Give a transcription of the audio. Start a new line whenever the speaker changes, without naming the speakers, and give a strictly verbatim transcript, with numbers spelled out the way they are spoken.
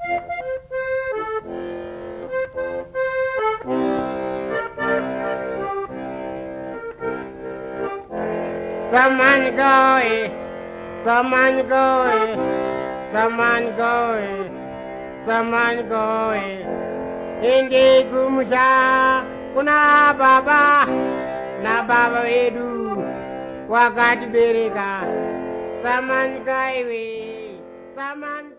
Samani goe, samani goe, samani goe, samani goe. Indi kumusha kuna baba, na baba wedu wakati bereka. Samani goe, samani